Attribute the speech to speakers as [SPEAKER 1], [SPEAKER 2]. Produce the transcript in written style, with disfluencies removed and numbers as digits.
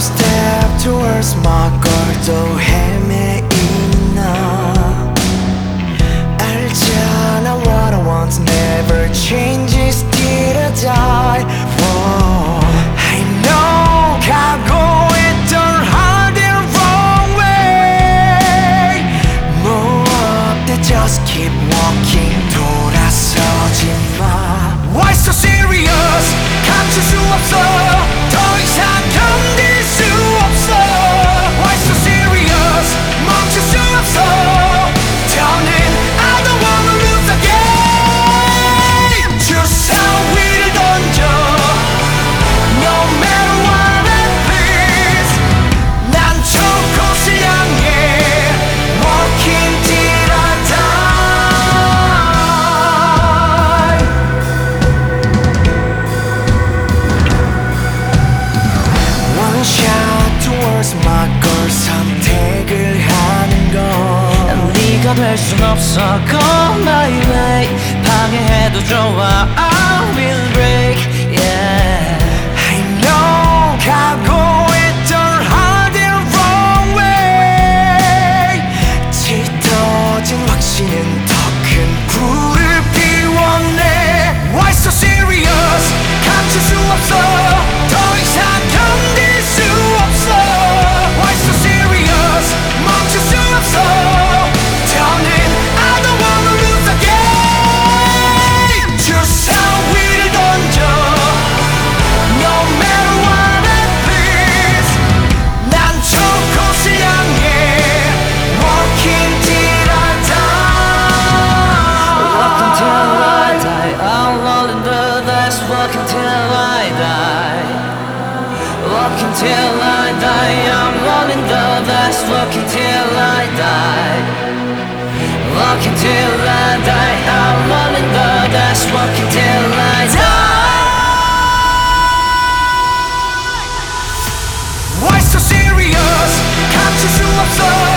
[SPEAKER 1] step towards my goal 또 헤매이나 알잖아 what I want never changes till I die. Whoa. I know 각오했던 hard and wrong way 뭐 어때 just keep walking 돌아서지 마. Why so serious 감출 수 없어 더 이상 견딜 수 없어. Why so serious 멈출 수 없어 더는 I don't wanna lose again. 주사 위를 던져 No matter what happens 난 저 곳을 향해 Walking till I die. One shot towards my goal 선택을 하는 건
[SPEAKER 2] 네가 될 순 없어 Go my way 방해해도 좋아 I will break yeah.
[SPEAKER 1] I know 각오했던 hard and wrong way 짙어진 확신은 더 큰 불을 피워내. Why so serious 감출 수 없어 더 이상 견딜 수 없어. Why so serious 멈출 수 없어 더는 I don't wanna lose again. 주사 위를 던져 No matter what happens 난 저 곳을 향해 Walking till I die.
[SPEAKER 2] Walk until I die I'm rolling the dice Walk until I die Walk until I die I'm rolling the dice Walk until I die Walk until I die I'm rolling the dice Walk until I die.
[SPEAKER 1] Why so serious 감출 수 없어